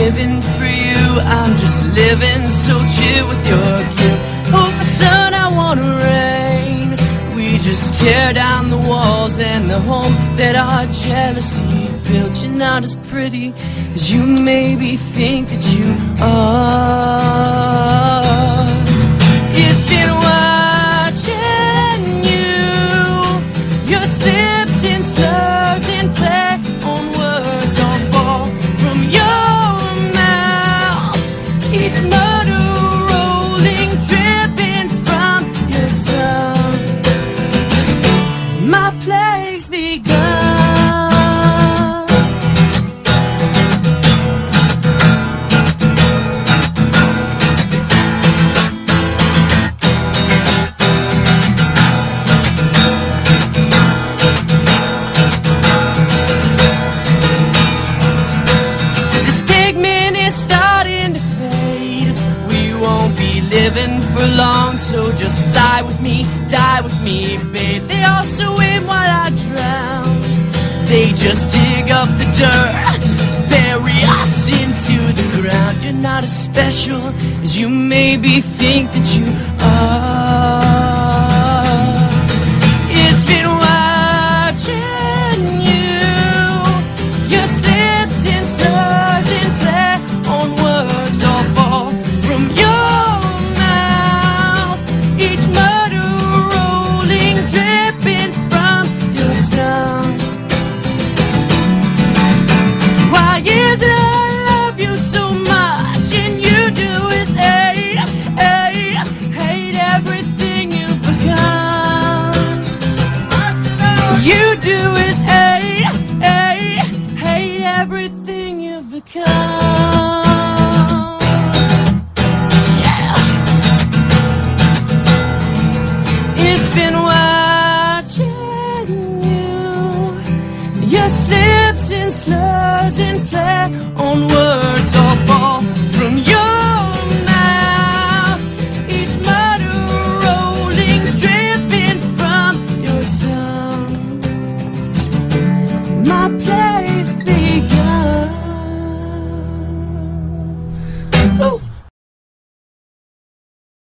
living for you. I'm just living so chill with your guilt. Oh, for sun I wanna rain. We just tear down the walls and the home that our jealousy built. You're not as pretty as you maybe think that you are. It's been watching you, your slips and slurs and play on words all fall from your mouth. Each murder rolling, dripping from your tongue. My plague's begun. Living for long, so just fly with me, die with me, babe. They all swim while I drown. They just dig up the dirt, bury us into the ground. You're not as special as you maybe think that you are. It's been watching you, your slips and slurs and play on words all fall from your everything you've become. Yeah. It's been watching you, your slips and slurs and play on words.